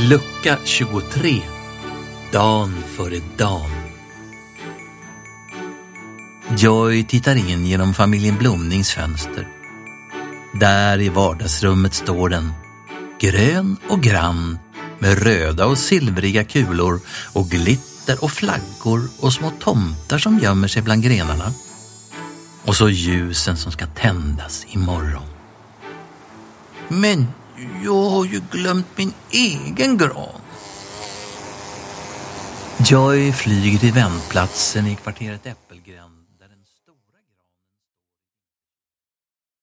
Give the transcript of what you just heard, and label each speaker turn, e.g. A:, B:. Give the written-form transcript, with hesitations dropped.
A: Lucka 23. Dan före dan. Joy tittar in genom familjen Blomnings fönster. Där i vardagsrummet står den, grön och grann, med röda och silvriga kulor och glitter och flaggor och små tomtar som gömmer sig bland grenarna. Och så ljusen som ska tändas imorgon. Men jag har ju glömt min egen gran. Joy flyger till vändplatsen i kvarteret Äppelgränd.